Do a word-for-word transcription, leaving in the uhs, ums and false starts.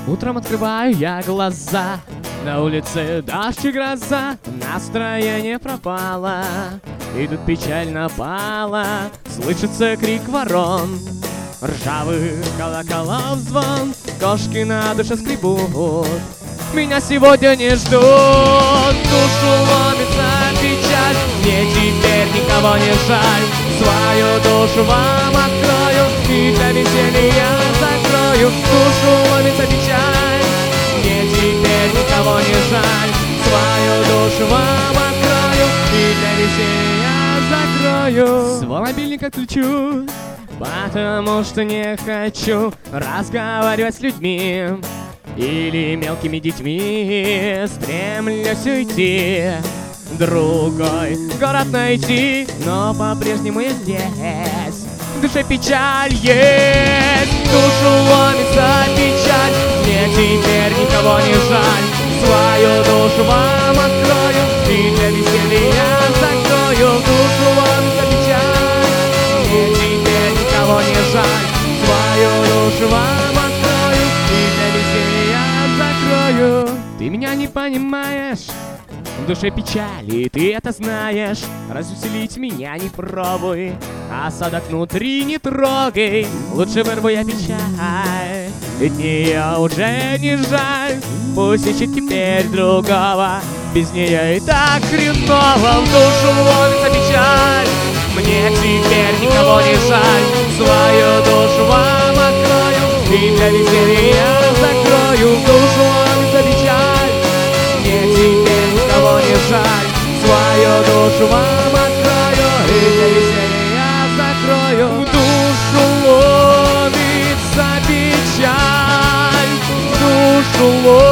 Утром открываю я глаза, на улице дождь и гроза, настроение пропало, и тут печаль напала, слышится крик ворон, ржавых колоколов звон, кошки на душе скребут, меня сегодня не ждут. Душу ломится печаль, мне теперь никого не жаль, свою душу вам открою и для веселья закрою. Душу ломится печаль, мне теперь никого не жаль, свою душу вам открою и для веселья закрою. Свой мобильник отключу, потому что не хочу разговаривать с людьми или мелкими детьми. Стремлюсь уйти, другой город найти, но по-прежнему я здесь, в душе печаль есть. Душу ломится печаль, мне теперь никого не жаль, свою душу вам открою и для веселья закрою. Душу ломится печаль, мне теперь никого не жаль, свою душу вам открою и для веселья закрою. Ты меня не понимаешь, в душе печаль, и ты это знаешь. Развеселить меня не пробуй, осадок внутри не трогай, лучше вырву я печаль, ведь нее уже не жаль. Пусть ищет теперь другого, без нее и так хреново. В душу ломится печаль, мне теперь никого не жаль, свою душу вам открою и для веселья закрою. В душу ломится печаль, мне теперь никого не жаль, свою душу вам открою и для веселья закрою. В душу ломится печаль, в душу ломится